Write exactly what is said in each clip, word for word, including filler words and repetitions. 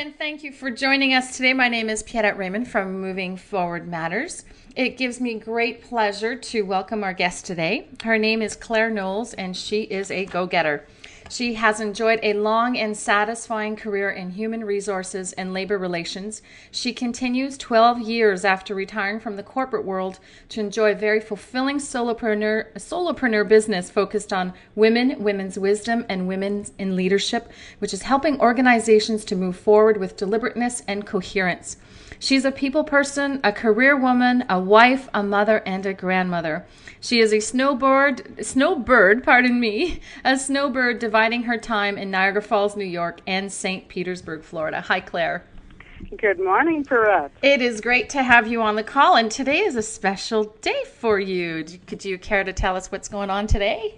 and thank you for joining us today. My name is Pierrette Raymond from Moving Forward Matters. It gives me great pleasure to welcome our guest today. Her name is Claire Knowles, and she is a go-getter. She has enjoyed a long and satisfying career in human resources and labor relations. She continues twelve years after retiring from the corporate world to enjoy a very fulfilling solopreneur, solopreneur business focused on women, women's wisdom, and women in leadership, which is helping organizations to move forward with deliberateness and coherence. She's a people person, a career woman, a wife, a mother, and a grandmother. She is a snowbird, snowbird, pardon me, a snowbird dividing her time in Niagara Falls, New York, and Saint Petersburg, Florida. Hi, Claire. Good morning, Pierrette. It is great to have you on the call, and today is a special day for you. Could you care to tell us what's going on today?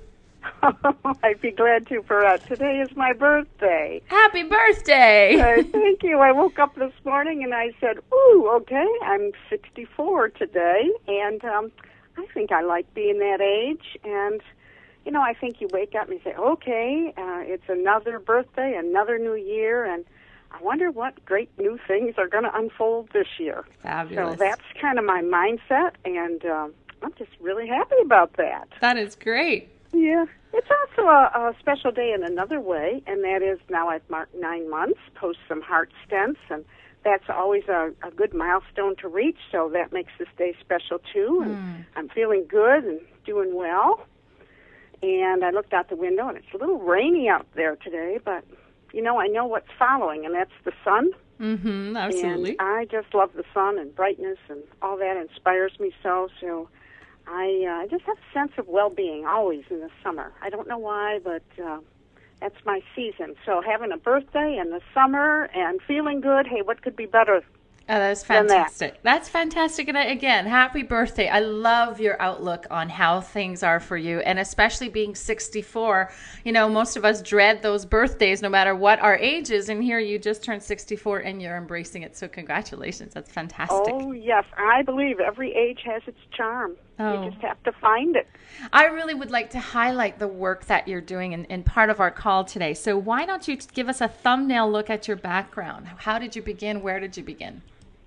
I'd be glad to, Pierrette. Today is my birthday. Happy birthday! uh, thank you. I woke up this morning and I said, ooh, okay, I'm sixty-four today, and um, I think I like being that age. And, you know, I think you wake up and you say, okay, uh, it's another birthday, another new year, and I wonder what great new things are going to unfold this year. Fabulous. So that's kind of my mindset, and um, I'm just really happy about that. That is great. Yeah. It's also a, a special day in another way, and that is now I've marked nine months, post some heart stents, and that's always a, a good milestone to reach, so that makes this day special too. And Mm. I'm feeling good and doing well. And I looked out the window, and it's a little rainy out there today, but, you know, I know what's following, and that's the sun. Mm-hmm, absolutely. And I just love the sun and brightness, and all that inspires me so, so... I uh, just have a sense of well-being always in the summer. I don't know why, but uh, that's my season. So having a birthday in the summer and feeling good, hey, what could be better? Oh, that's than fantastic. That? That's fantastic. And again, happy birthday. I love your outlook on how things are for you, and especially being sixty-four. You know, most of us dread those birthdays no matter what our age is, and here you just turned sixty-four and you're embracing it. So congratulations. That's fantastic. Oh, yes. I believe every age has its charm. Oh. You just have to find it. I really would like to highlight the work that you're doing in, in part of our call today. So why don't you give us a thumbnail look at your background? How did you begin? Where did you begin?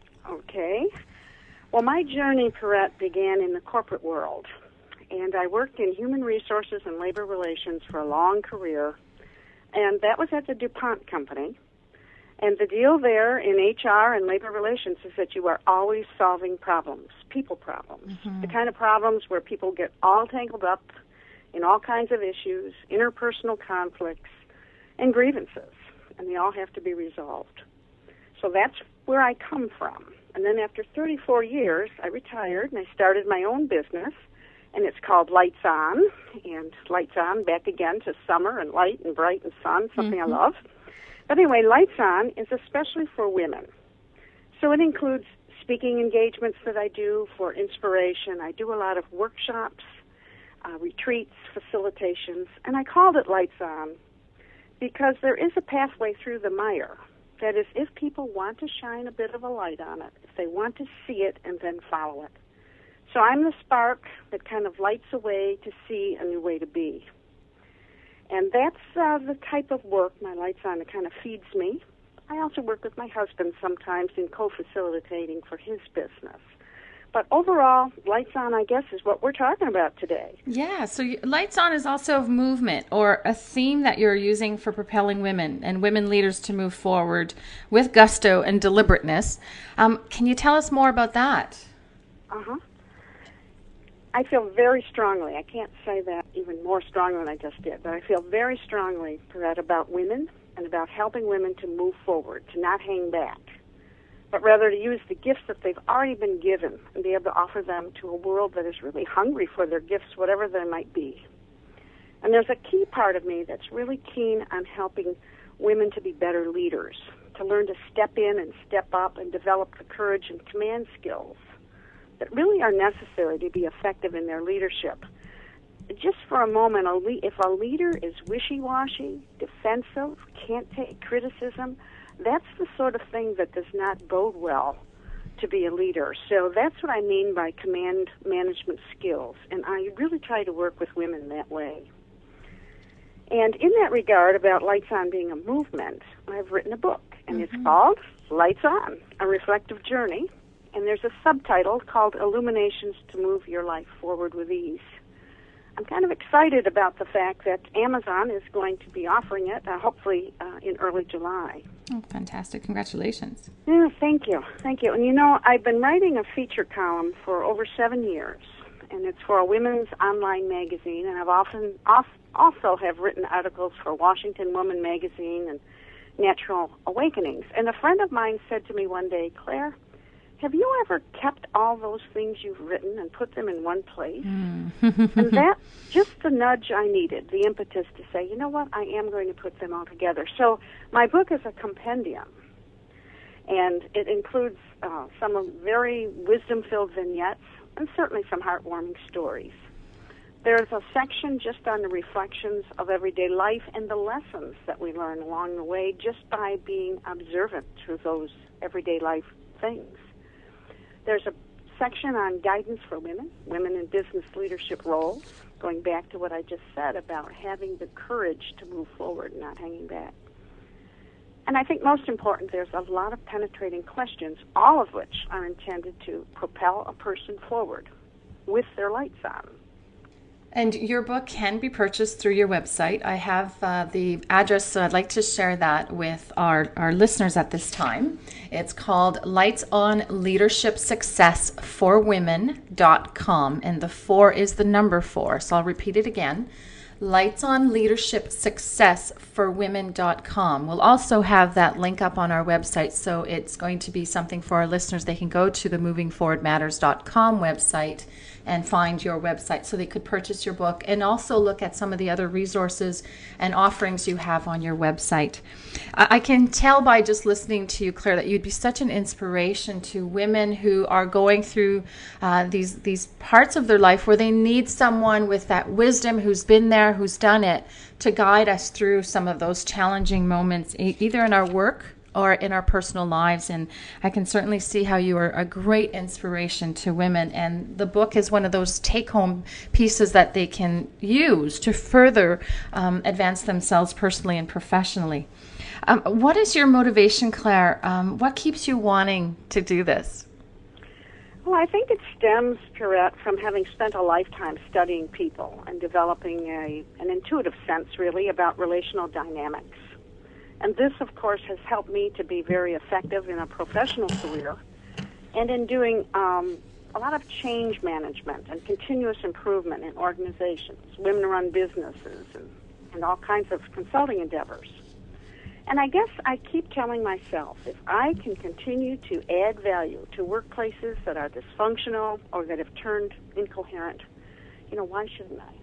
Okay. Well, my journey, Pierrette, began in the corporate world, and I worked in human resources and labor relations for a long career, and that was at the DuPont company. And the deal there in H R and labor relations is that you are always solving problems, people problems, Mm-hmm. the kind of problems where people get all tangled up in all kinds of issues, interpersonal conflicts, and grievances, and they all have to be resolved. So that's where I come from. And then after thirty-four years, I retired and I started my own business, and it's called Lights On, and Lights On, back again to summer and light and bright and sun, something Mm-hmm. I love. But anyway, Lights On is especially for women. So it includes speaking engagements that I do for inspiration. I do a lot of workshops, uh, retreats, facilitations, and I called it Lights On because there is a pathway through the mire. That is, if people want to shine a bit of a light on it, if they want to see it and then follow it. So I'm the spark that kind of lights a way to see a new way to be. And that's uh, the type of work my Lights On that kind of feeds me. I also work with my husband sometimes in co-facilitating for his business. But overall, Lights On, I guess, is what we're talking about today. Yeah, so you, Lights On is also of movement, or a theme that you're using for propelling women and women leaders to move forward with gusto and deliberateness. Um, can you tell us more about that? Uh-huh. I feel very strongly, I can't say that even more strongly than I just did, but I feel very strongly, Pierrette, about women and about helping women to move forward, to not hang back, but rather to use the gifts that they've already been given and be able to offer them to a world that is really hungry for their gifts, whatever they might be. And there's a key part of me that's really keen on helping women to be better leaders, to learn to step in and step up and develop the courage and command skills that really are necessary to be effective in their leadership. Just for a moment, a le- if a leader is wishy-washy, defensive, can't take criticism, that's the sort of thing that does not bode well to be a leader. So that's what I mean by command management skills, and I really try to work with women that way. And in that regard, about Lights On being a movement, I've written a book, and Mm-hmm. it's called Lights On, A Reflective Journey, and there's a subtitle called Illuminations to Move Your Life Forward with Ease. I'm kind of excited about the fact that Amazon is going to be offering it, uh, hopefully uh, in early July. Oh, fantastic. Congratulations. Yeah, thank you. Thank you. And you know, I've been writing a feature column for over seven years, and it's for a women's online magazine, and I've often off, also have written articles for Washington Woman magazine and Natural Awakenings. And a friend of mine said to me one day, Claire, have you ever kept all those things you've written and put them in one place? Mm. And that's just the nudge I needed, the impetus to say, you know what, I am going to put them all together. So my book is a compendium, and it includes uh, some of very wisdom-filled vignettes and certainly some heartwarming stories. There's a section just on the reflections of everyday life and the lessons that we learn along the way just by being observant to those everyday life things. There's a section on guidance for women, women in business leadership roles, going back to what I just said about having the courage to move forward and not hanging back. And I think most important, there's a lot of penetrating questions, all of which are intended to propel a person forward with their lights on. And your book can be purchased through your website. I have uh, the address, so I'd like to share that with our, our listeners at this time. It's called Lights On Leadership Success for Women dot com, and the four is the number four, so I'll repeat it again. Lights On Leadership Success for Women dot com. We'll also have that link up on our website, so it's going to be something for our listeners. They can go to the moving forward matters dot com website and find your website so they could purchase your book and also look at some of the other resources and offerings you have on your website. I can tell by just listening to you, Claire, that you'd be such an inspiration to women who are going through uh, these these parts of their life where they need someone with that wisdom who's been there, who's done it, to guide us through some of those challenging moments, e- either in our work or in our personal lives. And I can certainly see how you are a great inspiration to women. And the book is one of those take-home pieces that they can use to further um, advance themselves personally and professionally. Um, what is your motivation, Claire? Um, what keeps you wanting to do this? Well, I think it stems, Pierrette, from having spent a lifetime studying people and developing a, an intuitive sense, really, about relational dynamics. And this, of course, has helped me to be very effective in a professional career and in doing um, a lot of change management and continuous improvement in organizations, women-run businesses, and, and all kinds of consulting endeavors. And I guess I keep telling myself, if I can continue to add value to workplaces that are dysfunctional or that have turned incoherent, you know, why shouldn't I?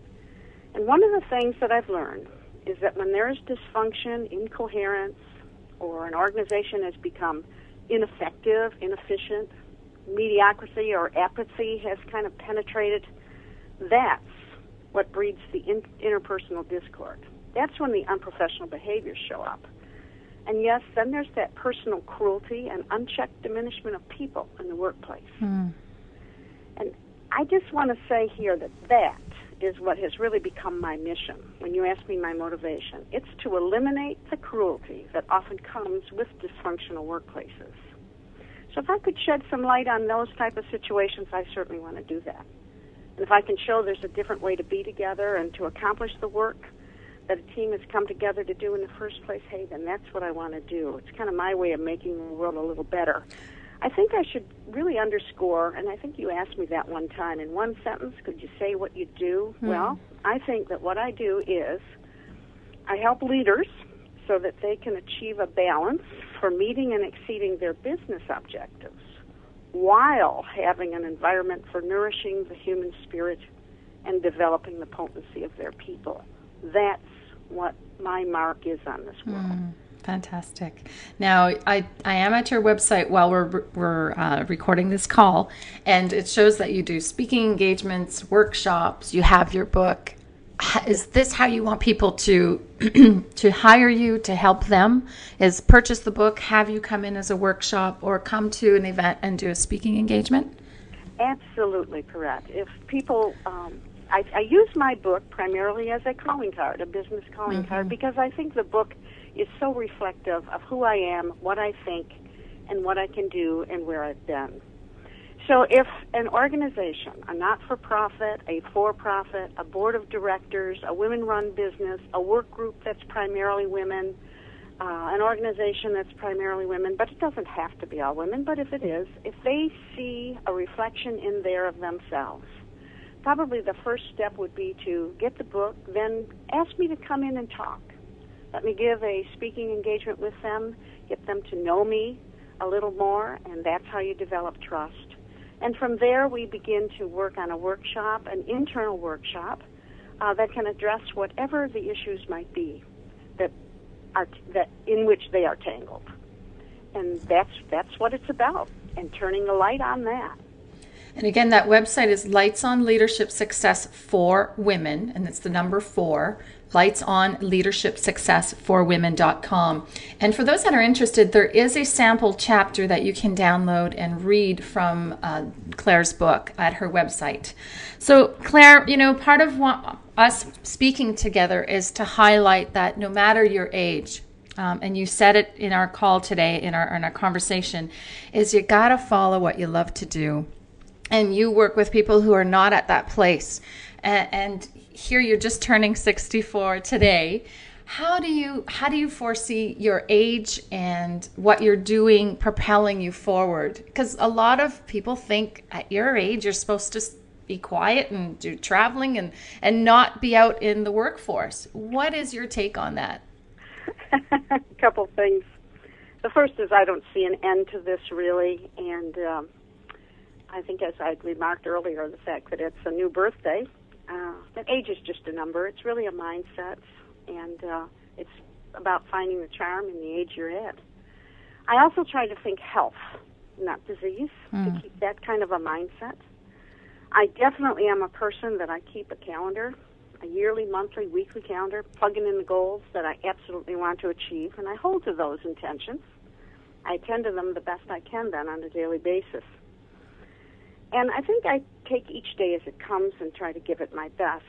And one of the things that I've learned is that when there is dysfunction, incoherence, or an organization has become ineffective, inefficient, mediocrity or apathy has kind of penetrated, that's what breeds the in- interpersonal discord. That's when the unprofessional behaviors show up. And yes, then there's that personal cruelty and unchecked diminishment of people in the workplace. Mm. And I just want to say here that that is what has really become my mission when you ask me my motivation. It's to eliminate the cruelty that often comes with dysfunctional workplaces. So if I could shed some light on those type of situations, I certainly want to do that. And if I can show there's a different way to be together and to accomplish the work that a team has come together to do in the first place, hey, then that's what I want to do. It's kind of my way of making the world a little better. I think I should really underscore, and I think you asked me that one time, in one sentence, could you say what you do? Hmm. Well, I think that what I do is I help leaders so that they can achieve a balance for meeting and exceeding their business objectives while having an environment for nourishing the human spirit and developing the potency of their people. That's what my mark is on this world. Mm. Fantastic. Now, I, I am at your website while we're we're uh, recording this call, and it shows that you do speaking engagements, workshops, you have your book. Is this how you want people to to hire you, to help them? Is purchase the book, have you come in as a workshop, or come to an event and do a speaking engagement? Absolutely correct. If people... Um, I, I use my book primarily as a calling card, a business calling mm-hmm. card, because I think the book is so reflective of who I am, what I think, and what I can do and where I've been. So if an organization, a not-for-profit, a for-profit, a board of directors, a women-run business, a work group that's primarily women, uh, an organization that's primarily women, but it doesn't have to be all women, but if it is, if they see a reflection in there of themselves, probably the first step would be to get the book, then ask me to come in and talk. Let me give a speaking engagement with them, get them to know me a little more, and that's how you develop trust. And from there, we begin to work on a workshop, an internal workshop, uh, that can address whatever the issues might be that are that in which they are tangled. And that's that's what it's about, and turning the light on that. And again, that website is Lights on Leadership Success for Women, and it's the number four, Lights on Leadership Success for Women dot com. And for those that are interested, there is a sample chapter that you can download and read from uh, Claire's book at her website. So, Claire, you know, part of what us speaking together is to highlight that no matter your age, Um, and you said it in our call today, in our in our conversation, is you got to follow what you love to do. And you work with people who are not at that place. And, and here you're just turning sixty-four today. How do you how do you foresee your age and what you're doing propelling you forward? Because a lot of people think at your age you're supposed to be quiet and do traveling and, and not be out in the workforce. What is your take on that? A couple things. The first is I don't see an end to this really, and um, I think as I remarked earlier, the fact that it's a new birthday, uh, that age is just a number. It's really a mindset, and uh, it's about finding the charm in the age you're at. I also try to think health, not disease, mm. to keep that kind of a mindset. I definitely am a person that I keep a calendar, a yearly, monthly, weekly calendar, plugging in the goals that I absolutely want to achieve, and I hold to those intentions. I attend to them the best I can then on a daily basis. And I think I take each day as it comes and try to give it my best.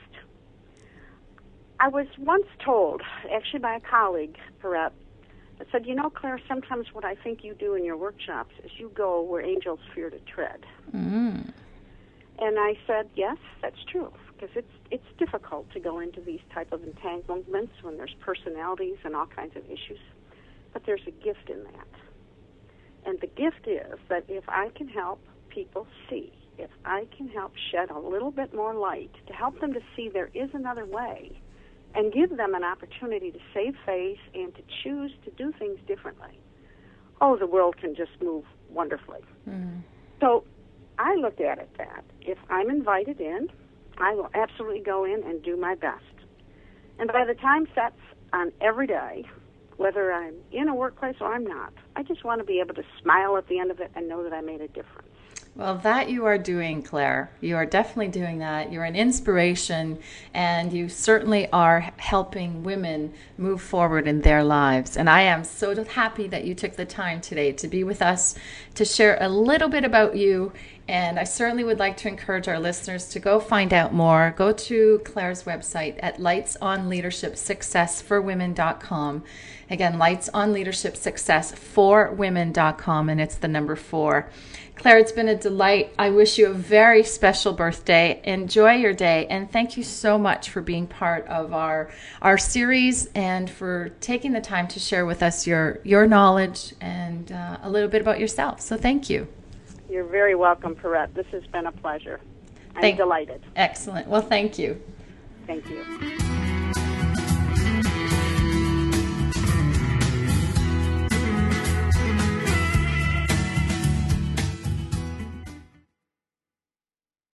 I was once told, actually by a colleague, Perrette, that said, you know, Claire, sometimes what I think you do in your workshops is you go where angels fear to tread. Mm. And I said, yes, that's true, because it's it's difficult to go into these type of entanglements when there's personalities and all kinds of issues. But there's a gift in that. And the gift is that if I can help people see, if I can help shed a little bit more light to help them to see there is another way and give them an opportunity to save face and to choose to do things differently, oh, the world can just move wonderfully. Mm. So I look at it that if I'm invited in, I will absolutely go in and do my best. And by the time sets on every day, whether I'm in a workplace or I'm not, I just want to be able to smile at the end of it and know that I made a difference. Well, that you are doing, Claire. You are definitely doing that. You're an inspiration, and you certainly are helping women move forward in their lives. And I am so happy that you took the time today to be with us, to share a little bit about you. And I certainly would like to encourage our listeners to go find out more. Go to Claire's website at Lights on Leadership Success for Women dot com. Again, Lights on Leadership Success for Women dot com, and it's the number four. Claire, it's been a delight. I wish you a very special birthday. Enjoy your day, and thank you so much for being part of our our series and for taking the time to share with us your, your knowledge and uh, a little bit about yourself. So thank you. You're very welcome, Perrette. This has been a pleasure. I'm thank- delighted. Excellent. Well, thank you. Thank you.